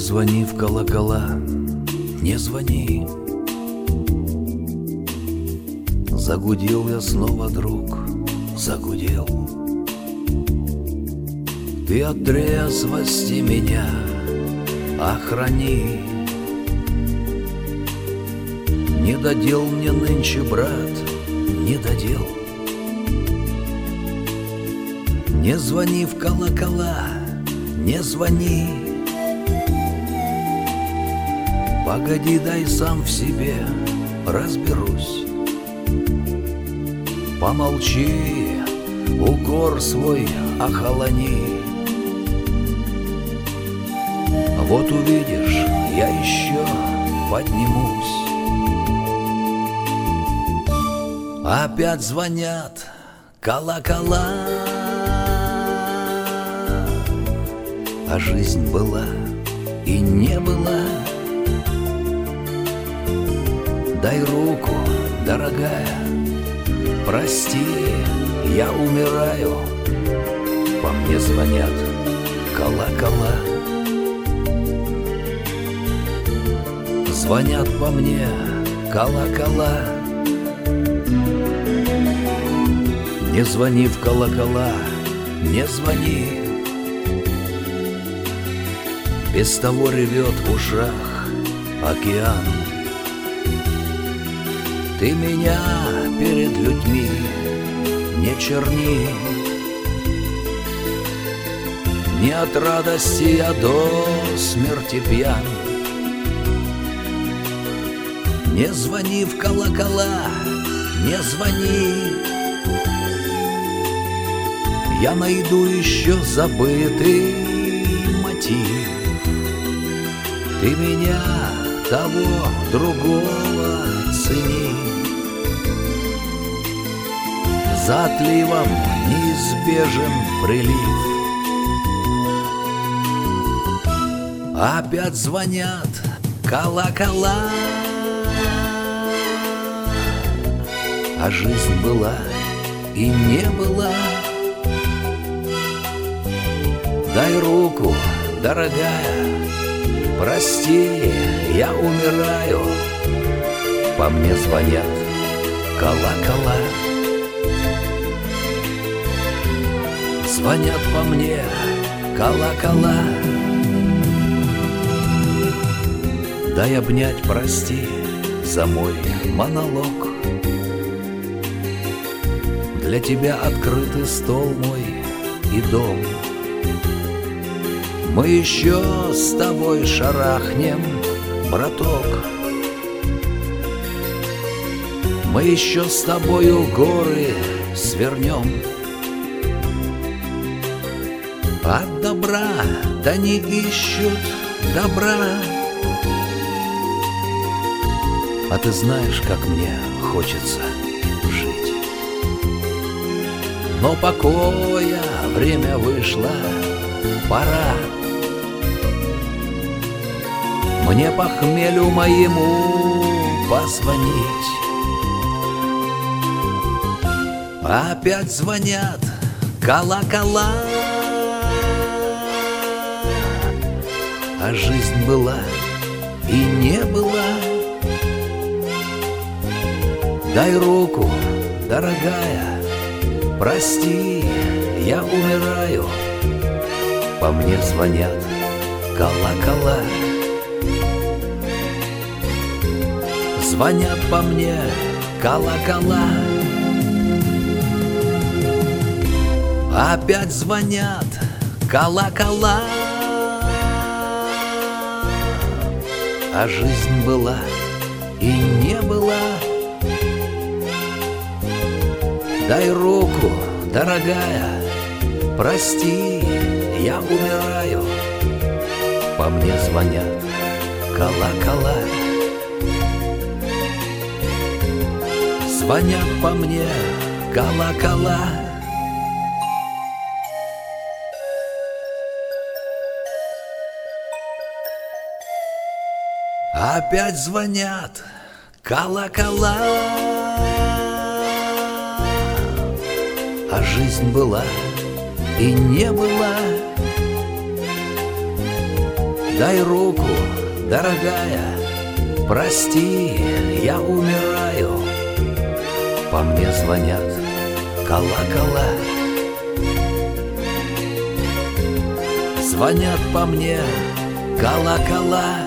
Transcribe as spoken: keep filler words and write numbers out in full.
звони в колокола, не звони. Загудел я снова, друг, загудел. Ты от трезвости меня охрани. Не додел мне нынче, брат, не додел. Не звони в колокола, не звони. Погоди, дай сам в себе разберусь. Помолчи, укор свой охолони. Вот увидишь, я еще поднимусь. Опять звонят колокола, а жизнь была и не была. Дай руку, дорогая, прости, я умираю. По мне звонят колокола. Звонят по мне колокола. Не звони в колокола, не звони. Без того ревет в ушах океан. Ты меня перед людьми не черни. Не от радости я до смерти пьян. Не звони в колокола, не звони. Я найду еще забытый мотив. Ты меня, того, другого цени. За отливом неизбежен прилив. Опять звонят колокола, а жизнь была и не была. Дай руку, дорогая, прости, я умираю. По мне звонят колокола. Звонят по мне колокола. Дай обнять, прости, за мой монолог. Для тебя открытый стол мой и дом. Мы еще с тобой шарахнем, браток. Мы еще с тобою горы свернем. От добра да не ищут добра. А ты знаешь, как мне хочется жить. Но покоя время вышло, пора. Мне по хмелю моему позвонить. Опять звонят колокола, а жизнь была и не была. Дай руку, дорогая, прости, я умираю. По мне звонят колокола. Звонят по мне колокола. Опять звонят колокола, а жизнь была и не была. Дай руку, дорогая, прости, я умираю. По мне звонят колокола. Звонят по мне колокола. Опять звонят колокола, а жизнь была и не была. дай руку, дорогая, прости, я умираю. По мне звонят колокола, звонят по мне колокола.